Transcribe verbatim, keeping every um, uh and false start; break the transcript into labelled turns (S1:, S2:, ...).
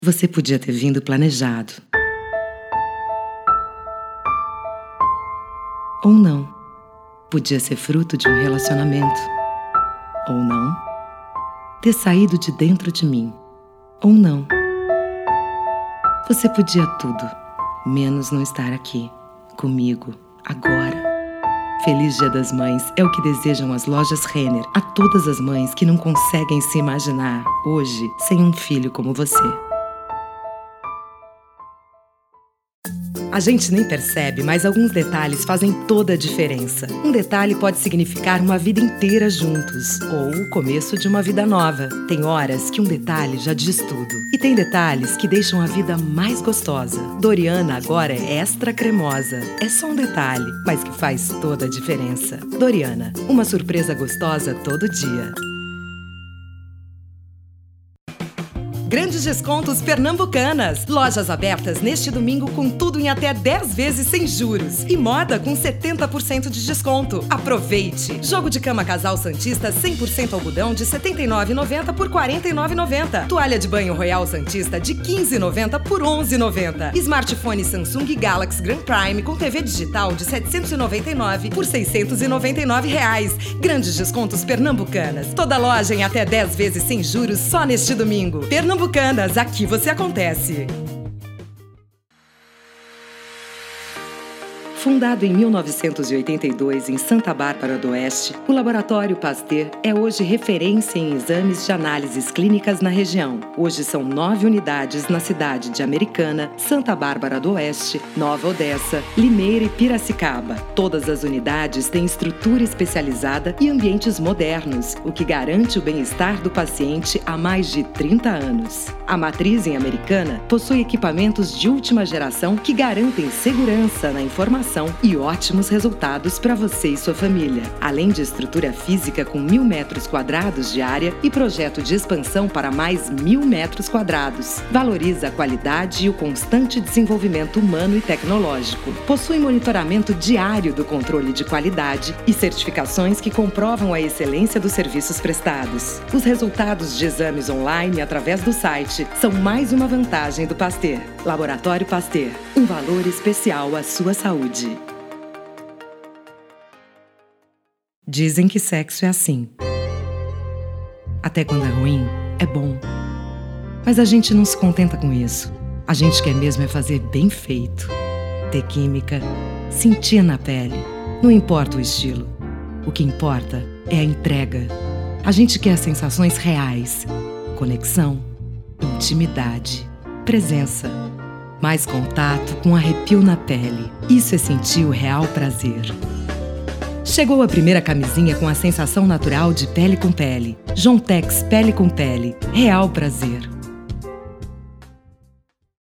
S1: Você podia ter vindo planejado. Ou não. Podia ser fruto de um relacionamento. Ou não. Ter saído de dentro de mim. Ou não. Você podia tudo, menos não estar aqui, comigo, agora. Feliz Dia das Mães é o que desejam as lojas Renner a todas as mães que não conseguem se imaginar hoje sem um filho como você. A gente nem percebe, mas alguns detalhes fazem toda a diferença. Um detalhe pode significar uma vida inteira juntos, ou o começo de uma vida nova. Tem horas que um detalhe já diz tudo. E tem detalhes que deixam a vida mais gostosa. Doriana agora é extra cremosa. É só um detalhe, mas que faz toda a diferença. Doriana, uma surpresa gostosa todo dia. Grandes descontos Pernambucanas. Lojas abertas neste domingo com tudo em até dez vezes sem juros. E moda com setenta por cento de desconto. Aproveite! Jogo de cama casal Santista cem por cento algodão de setenta e nove reais e noventa centavos por quarenta e nove reais e noventa centavos. Toalha de banho Royal Santista de quinze reais e noventa centavos por onze reais e noventa centavos. Smartphone Samsung Galaxy Grand Prime com T V digital de setecentos e noventa e nove reais por seiscentos e noventa e nove reais. Grandes descontos Pernambucanas. Toda loja em até dez vezes sem juros só neste domingo. Pernambucanas. Pernambucanas, aqui você acontece. Fundado em mil novecentos e oitenta e dois em Santa Bárbara do Oeste, o Laboratório Pasteur é hoje referência em exames de análises clínicas na região. Hoje são nove unidades na cidade de Americana, Santa Bárbara do Oeste, Nova Odessa, Limeira e Piracicaba. Todas as unidades têm estrutura especializada e ambientes modernos, o que garante o bem-estar do paciente há mais de trinta anos. A matriz em Americana possui equipamentos de última geração que garantem segurança na informação e ótimos resultados para você e sua família. Além de estrutura física com mil metros quadrados de área e projeto de expansão para mais mil metros quadrados. Valoriza a qualidade e o constante desenvolvimento humano e tecnológico. Possui monitoramento diário do controle de qualidade e certificações que comprovam a excelência dos serviços prestados. Os resultados de exames online através do site são mais uma vantagem do Pasteur. Laboratório Pasteur, um valor especial à sua saúde. Dizem que sexo é assim. Até quando é ruim, é bom. Mas a gente não se contenta com isso. A gente quer mesmo é fazer bem feito. Ter química, sentir na pele. Não importa o estilo. O que importa é a entrega. A gente quer sensações reais. Conexão, intimidade, presença. Mais contato com arrepio na pele. Isso é sentir o real prazer. Chegou a primeira camisinha com a sensação natural de pele com pele. Jontex Pele com Pele. Real prazer.